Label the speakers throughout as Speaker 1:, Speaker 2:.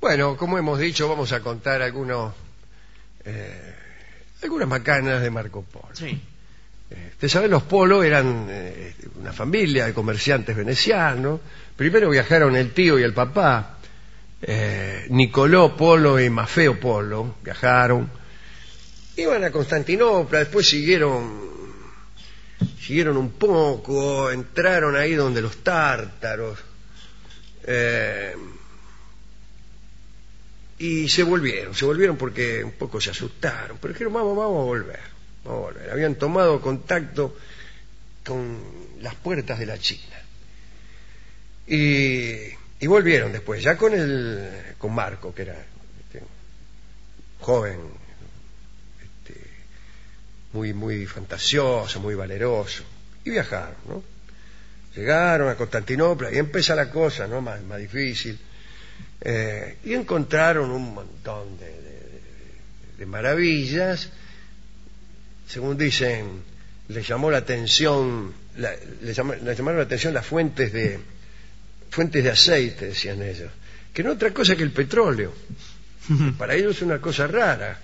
Speaker 1: Bueno, como hemos dicho, vamos a contar algunas macanas de Marco Polo.
Speaker 2: Sí.
Speaker 1: Ustedes saben, los Polo eran una familia de comerciantes venecianos. Primero viajaron el tío y el papá, Nicolò Polo y Maffeo Polo, viajaron. Iban a Constantinopla, después siguieron un poco, entraron ahí donde los tártaros, y se volvieron porque un poco se asustaron, pero dijeron, vamos a volver. Habían tomado contacto con las puertas de la China y volvieron después, ya con Marco, que era joven, muy fantasioso, muy valeroso, y viajaron, ¿no? Llegaron a Constantinopla y empieza la cosa, ¿no? más difícil, y encontraron un montón de maravillas. Según dicen, les llamaron la atención las fuentes de aceite, decían ellos, que no otra cosa que el petróleo. Para ellos es una cosa rara.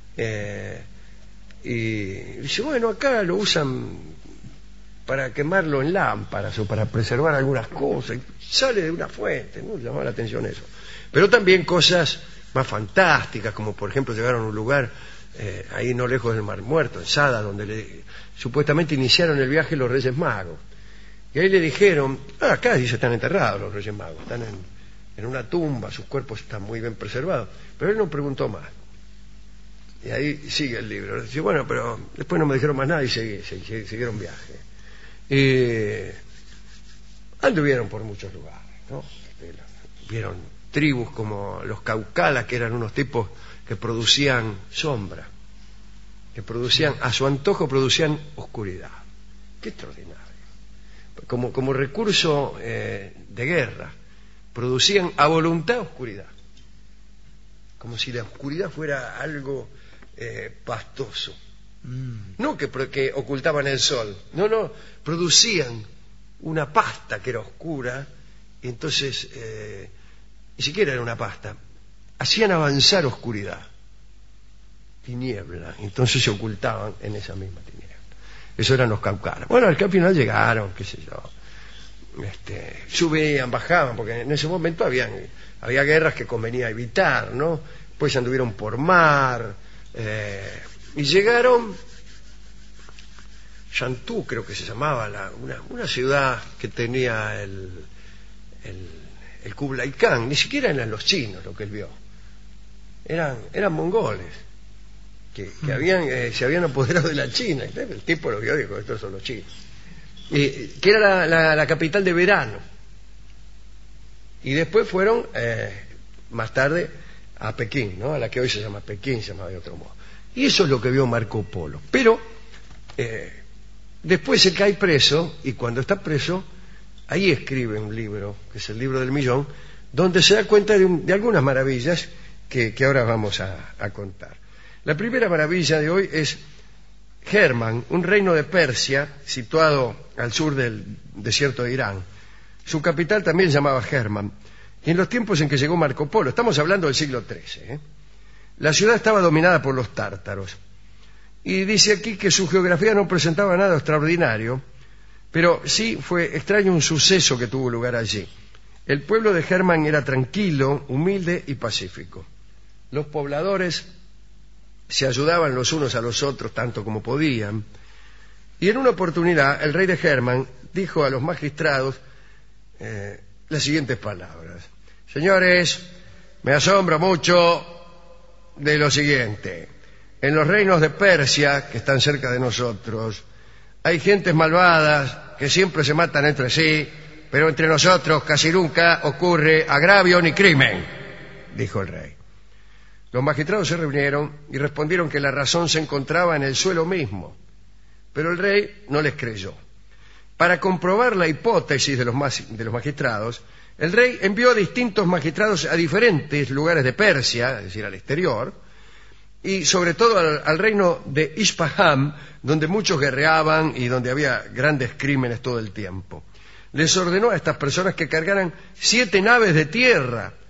Speaker 1: Y dice, bueno, acá lo usan para quemarlo en lámparas o para preservar algunas cosas. Y sale de una fuente, ¿no? Llamaba la atención eso. Pero también cosas más fantásticas, como por ejemplo llegaron a un lugar ahí no lejos del Mar Muerto, en Sada, donde supuestamente iniciaron el viaje los Reyes Magos. Y ahí le dijeron, acá dice están enterrados los Reyes Magos, están en una tumba, sus cuerpos están muy bien preservados. Pero él no preguntó más. Y ahí sigue el libro. Dice, bueno, pero después no me dijeron más nada y siguieron viaje. Anduvieron por muchos lugares, ¿no? Vieron tribus como los Caucalas, que eran unos tipos que producían sombra, a su antojo producían oscuridad. Qué extraordinario. Como recurso de guerra, producían a voluntad oscuridad, como si la oscuridad fuera algo pastoso. No que ocultaban el sol, no, producían una pasta que era oscura, y entonces ni siquiera era una pasta, hacían avanzar oscuridad, tiniebla, entonces se ocultaban en esa misma tiniebla. Eso eran los caucalas. Bueno, al final llegaron, qué sé yo, subían, bajaban, porque en ese momento había guerras que convenía evitar, ¿no? Pues anduvieron por mar, y llegaron Chantu, creo que se llamaba, una ciudad que tenía el Kublai Khan. Ni siquiera eran los chinos lo que él vio, eran mongoles que se habían apoderado de la China. El tipo lo vio y dijo, estos son los chinos, que era la capital de verano. Y después fueron más tarde a Pekín, ¿no? A la que hoy se llama Pekín, se llama de otro modo. Y eso es lo que vio Marco Polo. Pero después se cae preso, y cuando está preso, ahí escribe un libro, que es el Libro del Millón, donde se da cuenta de algunas maravillas que ahora vamos a contar. La primera maravilla de hoy es Germán, un reino de Persia situado al sur del desierto de Irán. Su capital también se llamaba Germán. Y en los tiempos en que llegó Marco Polo, estamos hablando del siglo XIII, la ciudad estaba dominada por los tártaros. Y dice aquí que su geografía no presentaba nada extraordinario, pero sí fue extraño un suceso que tuvo lugar allí. El pueblo de Germán era tranquilo, humilde y pacífico. Los pobladores se ayudaban los unos a los otros tanto como podían. Y en una oportunidad el rey de Germán dijo a los magistrados las siguientes palabras: señores, me asombra mucho de lo siguiente. En los reinos de Persia, que están cerca de nosotros, hay gentes malvadas que siempre se matan entre sí, pero entre nosotros casi nunca ocurre agravio ni crimen, dijo el rey. Los magistrados se reunieron y respondieron que la razón se encontraba en el suelo mismo, pero el rey no les creyó. Para comprobar la hipótesis de los magistrados, el rey envió a distintos magistrados a diferentes lugares de Persia, es decir, al exterior, y sobre todo al reino de Ispahan, donde muchos guerreaban y donde había grandes crímenes todo el tiempo. Les ordenó a estas personas que cargaran 7 naves de tierra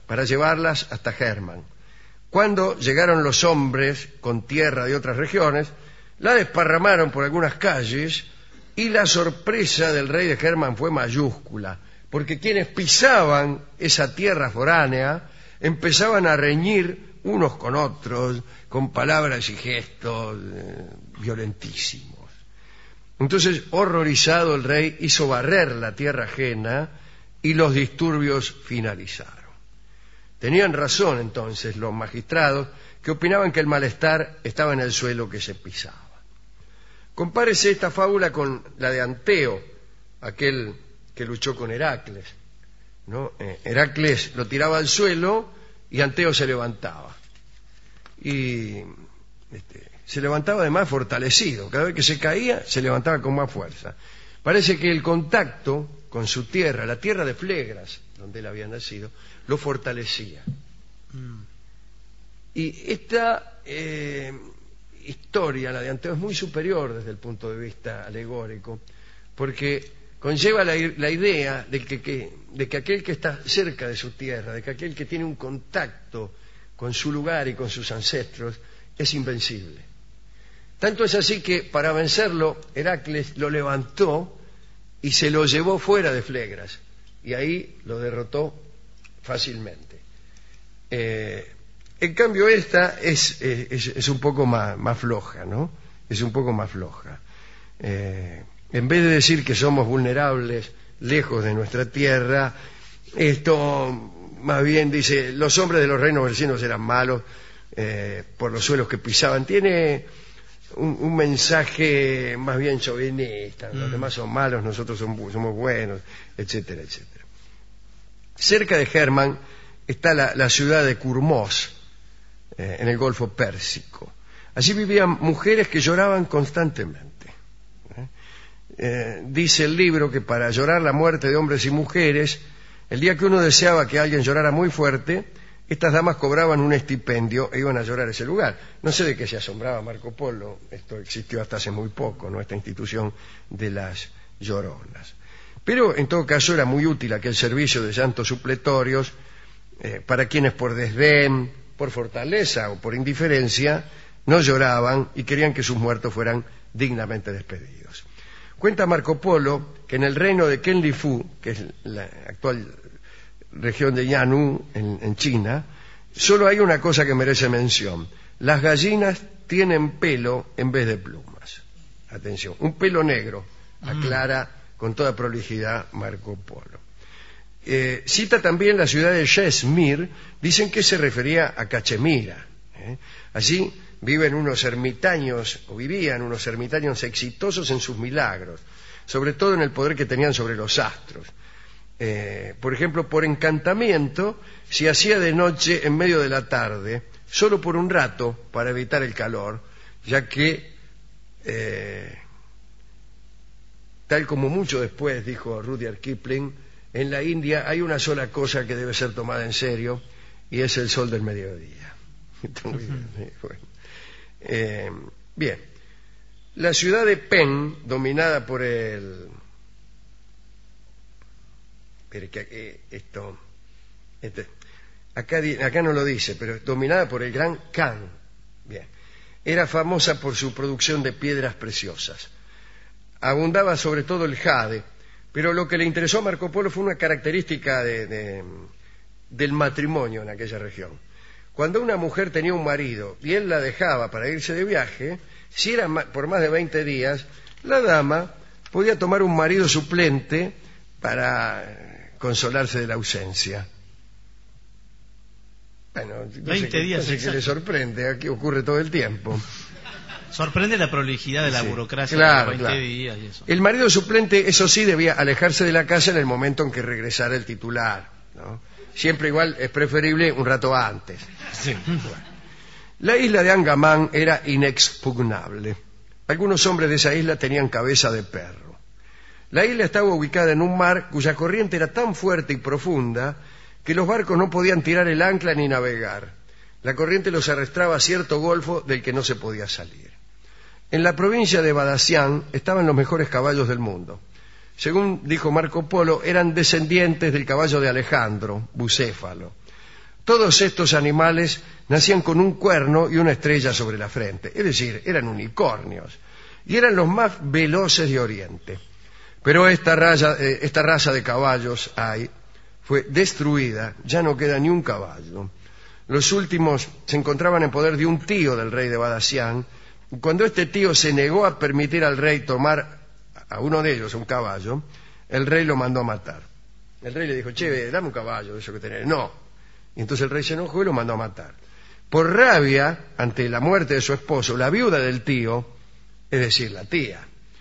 Speaker 1: para llevarlas hasta Germán. Cuando llegaron los hombres con tierra de otras regiones, la desparramaron por algunas calles y la sorpresa del rey de Germán fue mayúscula, porque quienes pisaban esa tierra foránea empezaban a reñir unos con otros, con palabras y gestos violentísimos. Entonces, horrorizado, el rey hizo barrer la tierra ajena y los disturbios finalizaron. Tenían razón entonces los magistrados que opinaban que el malestar estaba en el suelo que se pisaba. Compárese esta fábula con la de Anteo, aquel que luchó con Heracles, ¿no? Heracles lo tiraba al suelo y Anteo se levantaba. Y se levantaba además fortalecido. Cada vez que se caía, se levantaba con más fuerza. Parece que el contacto con su tierra, la tierra de Flegras, donde él había nacido, lo fortalecía. Y esta historia, la de Anteo, es muy superior desde el punto de vista alegórico, porque conlleva la idea de que aquel que está cerca de su tierra, de que aquel que tiene un contacto con su lugar y con sus ancestros, es invencible. Tanto es así que para vencerlo, Heracles lo levantó y se lo llevó fuera de Flegras, y ahí lo derrotó fácilmente. En cambio esta es un poco más floja, ¿no? Es un poco más floja. En vez de decir que somos vulnerables lejos de nuestra tierra, esto más bien dice: los hombres de los reinos vecinos eran malos por los suelos que pisaban. Tiene un mensaje más bien chauvinista: los demás son malos, nosotros somos buenos, etcétera, etcétera. Cerca de Germán está la ciudad de Kurmós, en el Golfo Pérsico. Allí vivían mujeres que lloraban constantemente. Dice el libro que para llorar la muerte de hombres y mujeres, el día que uno deseaba que alguien llorara muy fuerte, estas damas cobraban un estipendio e iban a llorar a ese lugar. No sé de qué se asombraba Marco Polo, esto existió hasta hace muy poco, ¿no? Esta institución de las lloronas. Pero en todo caso era muy útil aquel servicio de llantos supletorios para quienes por desdén, por fortaleza o por indiferencia no lloraban y querían que sus muertos fueran dignamente despedidos. Cuenta Marco Polo que en el reino de Quenlifu, que es la actual región de Yanú en China, solo hay una cosa que merece mención: las gallinas tienen pelo en vez de plumas. Atención, un pelo negro, aclara con toda prolijidad Marco Polo. Cita también la ciudad de Shesmir. Dicen que se refería a Cachemira. Allí vivían unos ermitaños exitosos en sus milagros, sobre todo en el poder que tenían sobre los astros. Por ejemplo, por encantamiento se hacía de noche en medio de la tarde, solo por un rato, para evitar el calor, ya que tal como mucho después dijo Rudyard Kipling, en la India hay una sola cosa que debe ser tomada en serio, y es el sol del mediodía. Bien, la ciudad de Pen, dominada por el... Acá no lo dice, pero dominada por el gran Khan. Bien, era famosa por su producción de piedras preciosas. Abundaba sobre todo el jade, pero lo que le interesó a Marco Polo fue una característica del matrimonio en aquella región. Cuando una mujer tenía un marido y él la dejaba para irse de viaje, si era por más de 20 días, la dama podía tomar un marido suplente para consolarse de la ausencia. Bueno,
Speaker 2: 20 días
Speaker 1: que le sorprende, aquí ocurre todo el tiempo.
Speaker 2: Sorprende la prolijidad de la burocracia,
Speaker 1: claro,
Speaker 2: de 20 días y eso.
Speaker 1: El marido suplente, eso sí, debía alejarse de la casa en el momento en que regresara el titular, ¿no? Siempre igual es preferible un rato antes.
Speaker 2: Sí.
Speaker 1: Bueno. La isla de Angamán era inexpugnable. Algunos hombres de esa isla tenían cabeza de perro. La isla estaba ubicada en un mar cuya corriente era tan fuerte y profunda que los barcos no podían tirar el ancla ni navegar. La corriente los arrastraba a cierto golfo del que no se podía salir. En la provincia de Badassian estaban los mejores caballos del mundo. Según dijo Marco Polo, eran descendientes del caballo de Alejandro, Bucéfalo. Todos estos animales nacían con un cuerno y una estrella sobre la frente, es decir, eran unicornios, y eran los más veloces de Oriente. Pero esta raza de caballos fue destruida, ya no queda ni un caballo. Los últimos se encontraban en poder de un tío del rey de Badassián, y cuando este tío se negó a permitir al rey tomar a uno de ellos un caballo, el rey lo mandó a matar. El rey le dijo, che, dame un caballo, eso que tenés. No. Y entonces el rey se enojó y lo mandó a matar. Por rabia, ante la muerte de su esposo, la viuda del tío, es decir, la tía,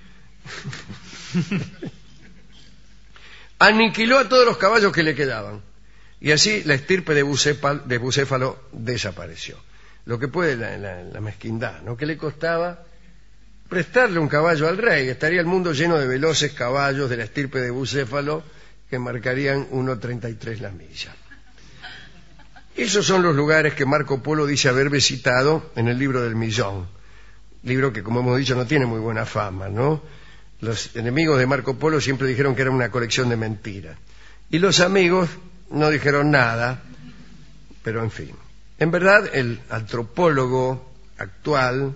Speaker 1: aniquiló a todos los caballos que le quedaban. Y así la estirpe de Bucéfalo desapareció. Lo que puede la mezquindad, ¿no? ¿Qué le costaba prestarle un caballo al rey? Estaría el mundo lleno de veloces caballos de la estirpe de Bucéfalo que marcarían 1:33 la milla. Esos son los lugares que Marco Polo dice haber visitado en el libro del Millón. Libro que, como hemos dicho, no tiene muy buena fama, ¿no? Los enemigos de Marco Polo siempre dijeron que era una colección de mentiras. Y los amigos no dijeron nada, pero en fin. En verdad, el antropólogo actual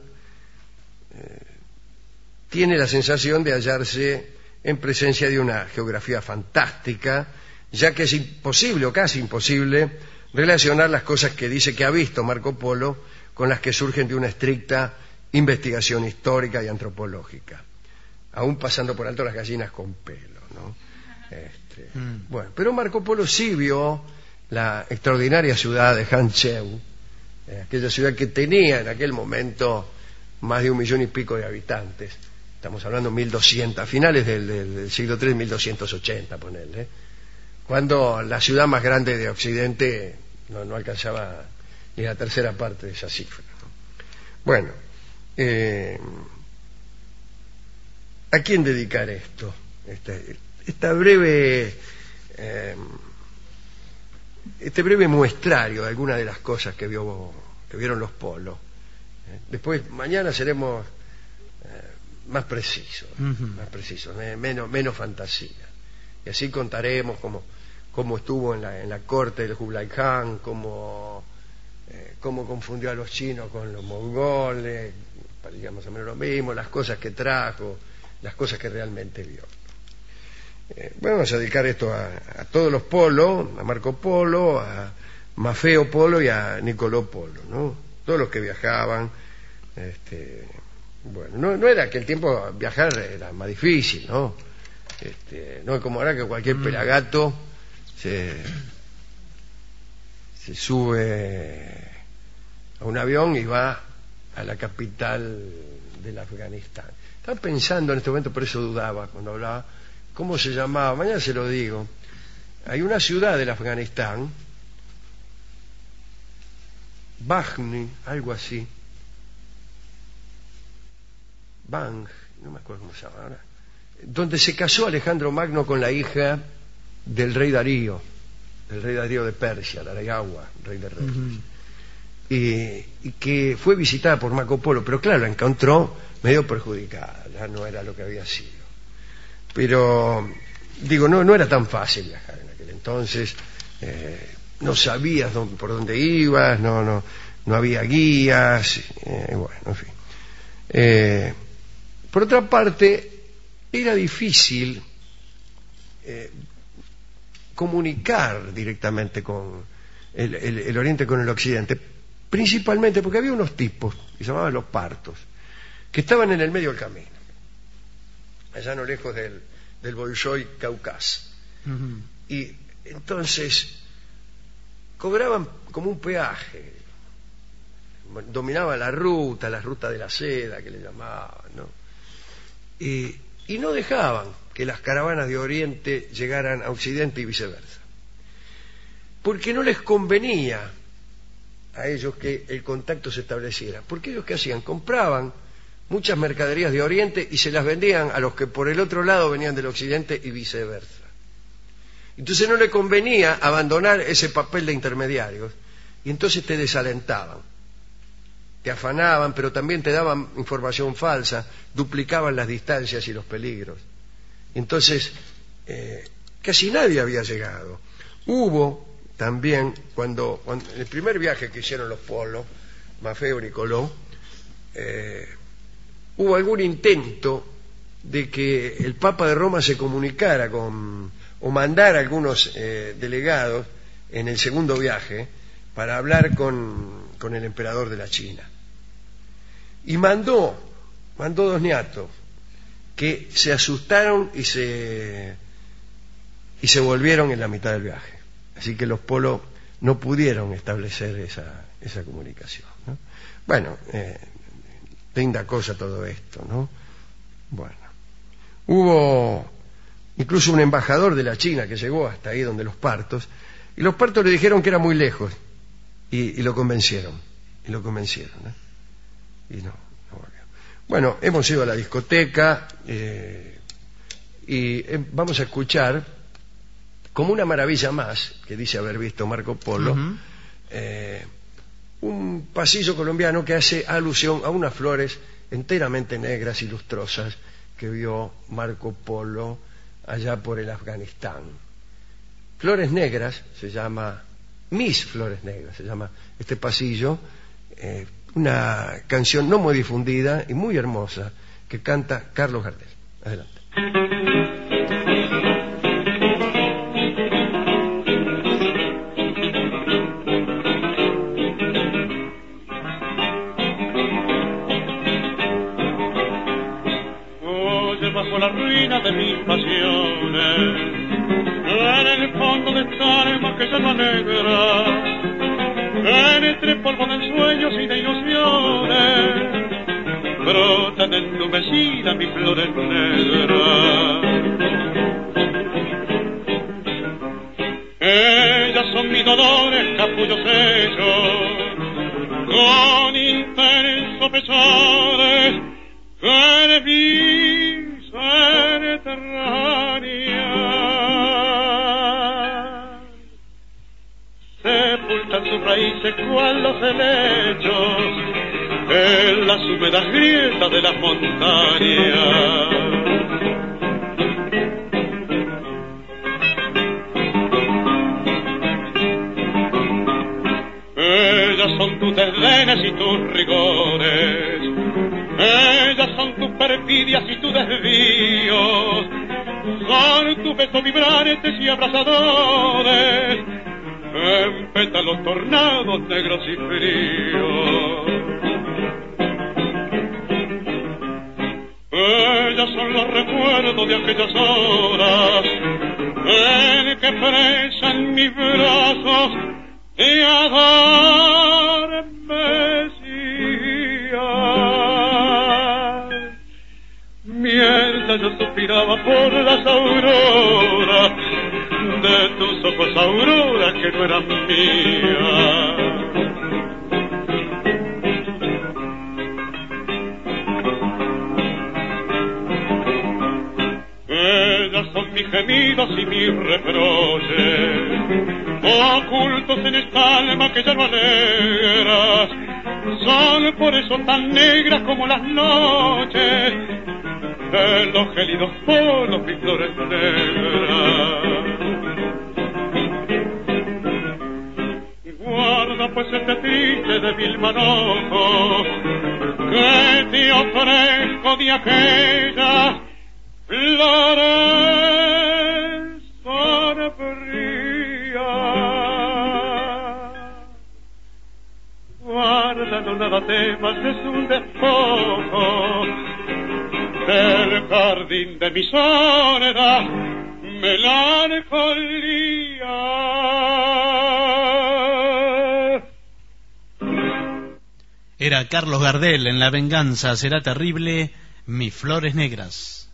Speaker 1: tiene la sensación de hallarse en presencia de una geografía fantástica, ya que es imposible o casi imposible relacionar las cosas que dice que ha visto Marco Polo con las que surgen de una estricta investigación histórica y antropológica, aún pasando por alto las gallinas con pelo, ¿no? Bueno, pero Marco Polo sí vio la extraordinaria ciudad de Hancheu, aquella ciudad que tenía en aquel momento más de 1,5 millones de habitantes. Estamos hablando de 1200, a finales del siglo III, 1280, ponerle, cuando la ciudad más grande de Occidente no alcanzaba ni la tercera parte de esa cifra, ¿no? Bueno, ¿a quién dedicar esto? Este breve muestrario de algunas de las cosas que vieron los Polos. Después, mañana seremos más precisos, menos fantasía. Y así contaremos cómo estuvo en la corte del Kublai Khan, cómo confundió a los chinos con los mongoles, parecía más o menos lo mismo, las cosas que trajo, las cosas que realmente vio. Vamos a dedicar esto a todos los Polo, a Marco Polo, a Maffeo Polo y a Niccolò Polo, ¿no? Todos los que viajaban. Bueno, no era que el tiempo viajar era más difícil, ¿no? No es como ahora que cualquier pelagato se sube a un avión y va a la capital del Afganistán. Estaba pensando en este momento, por eso dudaba cuando hablaba, ¿cómo se llamaba? Mañana se lo digo. Hay una ciudad del Afganistán, Bajni, algo así. Bang, no me acuerdo cómo se llama ahora, donde se casó Alejandro Magno con la hija del rey Darío de Persia, Dareiawa, rey de reyes, y que fue visitada por Marco Polo, pero claro, la encontró medio perjudicada, ya no era lo que había sido. Pero, digo, no era tan fácil viajar en aquel entonces, no sabías por dónde ibas, no había guías, bueno, en fin. Por otra parte, era difícil comunicar directamente con el Oriente con el Occidente, principalmente porque había unos tipos que se llamaban los partos, que estaban en el medio del camino, allá no lejos del Bolshoi Cáucaso. Y entonces cobraban como un peaje, dominaban la ruta de la seda que le llamaban, ¿no? Y no dejaban que las caravanas de Oriente llegaran a Occidente y viceversa, porque no les convenía a ellos que el contacto se estableciera, porque ellos ¿qué hacían? Compraban muchas mercaderías de Oriente y se las vendían a los que por el otro lado venían del Occidente y viceversa. Entonces no le convenía abandonar ese papel de intermediarios, y entonces te desalentaban, te afanaban, pero también te daban información falsa, duplicaban las distancias y los peligros. Entonces, casi nadie había llegado. Hubo también cuando el primer viaje que hicieron los Polos, Mafebre y Colón, hubo algún intento de que el Papa de Roma se comunicara o mandara algunos delegados en el segundo viaje para hablar con el emperador de la China. Y mandó 2 niatos que se asustaron y se volvieron en la mitad del viaje. Así que los Polos no pudieron establecer esa comunicación, ¿no? Bueno, linda cosa todo esto, ¿no? Bueno, hubo incluso un embajador de la China que llegó hasta ahí donde los partos, y los partos le dijeron que era muy lejos, y lo convencieron, ¿no? Y no volvió. Bueno, hemos ido a la discoteca, y vamos a escuchar, como una maravilla más, que dice haber visto Marco Polo, un pasillo colombiano que hace alusión a unas flores enteramente negras y lustrosas que vio Marco Polo allá por el Afganistán. Flores negras se llama, Mis Flores Negras se llama este pasillo, una canción no muy difundida y muy hermosa que canta Carlos Gardel. Adelante.
Speaker 3: Bajo la ruina de mis pasiones, en el fondo de esta alma que llama negra, entre polvo de sueños y de ilusiones, brotan entumecidas mis flores negras. Ellas son mis dolores, capullos hechos, con intensos pesares, que de mí subterránea sepultan sus raíces cual los helechos en las húmedas grietas de las montañas. Ellas son tus desdenes y tus rigores, ellas son tus perfidias y tus desvíos, son tus besos vibrantes y abrazadores, en pétalos tornados negros y fríos. Ellas son los recuerdos de aquellas horas en que presan mis brazos y adormecían. Mientras yo suspiraba por las auroras de tus ojos, aurora que no eran mías. Ellas son mis gemidos y mis reproches, ocultos en esta alma que ya no alegras, son por eso tan negras como las noches de los gélidos polos mis flores negras. Guarda pues este triste débil manojo que te ofrezco de aquellas flores sombrías. Guarda, no nada temas, es un despojo del jardín de mi soledad, melancolía.
Speaker 2: Era Carlos Gardel en La venganza será terrible, Mis Flores Negras.